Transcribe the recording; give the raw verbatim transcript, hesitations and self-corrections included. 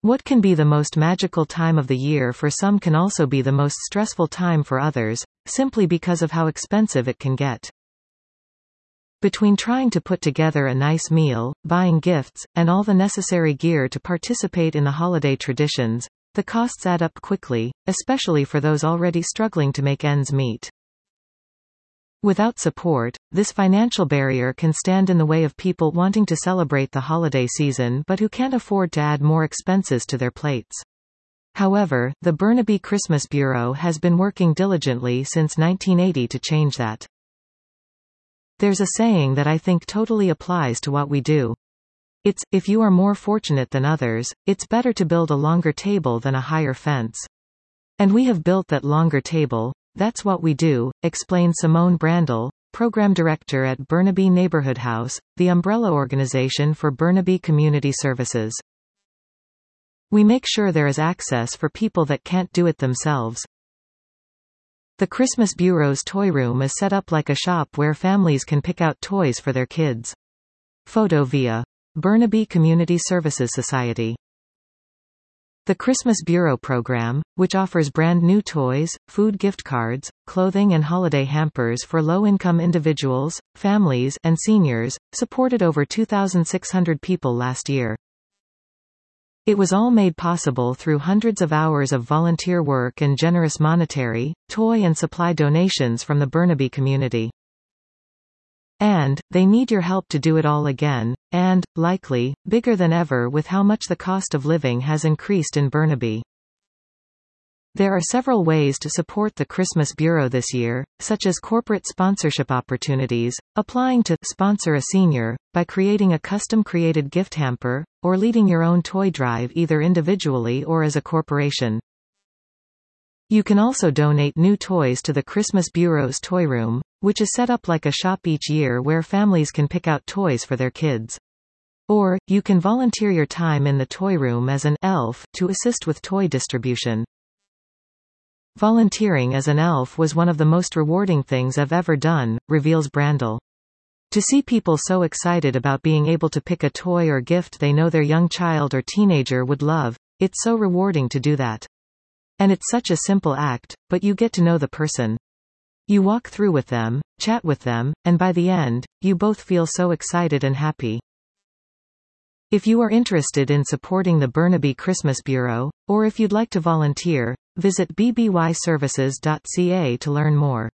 What can be the most magical time of the year for some can also be the most stressful time for others, simply because of how expensive it can get. Between trying to put together a nice meal, buying gifts, and all the necessary gear to participate in the holiday traditions, the costs add up quickly, especially for those already struggling to make ends meet. Without support, this financial barrier can stand in the way of people wanting to celebrate the holiday season but who can't afford to add more expenses to their plates. However, the Burnaby Christmas Bureau has been working diligently since nineteen eighty to change that. There's a saying that I think totally applies to what we do. It's, if you are more fortunate than others, it's better to build a longer table than a higher fence. And we have built that longer table. That's what we do, explains Simone Brandel, Program Director at Burnaby Neighborhood House, the umbrella organization for Burnaby Community Services. We make sure there is access for people that can't do it themselves. The Christmas Bureau's toy room is set up like a shop where families can pick out toys for their kids. Photo via Burnaby Community Services Society. The Christmas Bureau program, which offers brand new toys, food gift cards, clothing and holiday hampers for low-income individuals, families, and seniors, supported over two thousand six hundred people last year. It was all made possible through hundreds of hours of volunteer work and generous monetary, toy and supply donations from the Burnaby community. And, they need your help to do it all again, and, likely, bigger than ever with how much the cost of living has increased in Burnaby. There are several ways to support the Christmas Bureau this year, such as corporate sponsorship opportunities, applying to sponsor a senior, by creating a custom-created gift hamper, or leading your own toy drive either individually or as a corporation. You can also donate new toys to the Christmas Bureau's Toy Room, which is set up like a shop each year where families can pick out toys for their kids. Or, you can volunteer your time in the toy room as an elf to assist with toy distribution. Volunteering as an elf was one of the most rewarding things I've ever done, reveals Brandel. To see people so excited about being able to pick a toy or gift they know their young child or teenager would love, it's so rewarding to do that. And it's such a simple act, but you get to know the person. You walk through with them, chat with them, and by the end, you both feel so excited and happy. If you are interested in supporting the Burnaby Christmas Bureau, or if you'd like to volunteer, visit b b y services dot c a to learn more.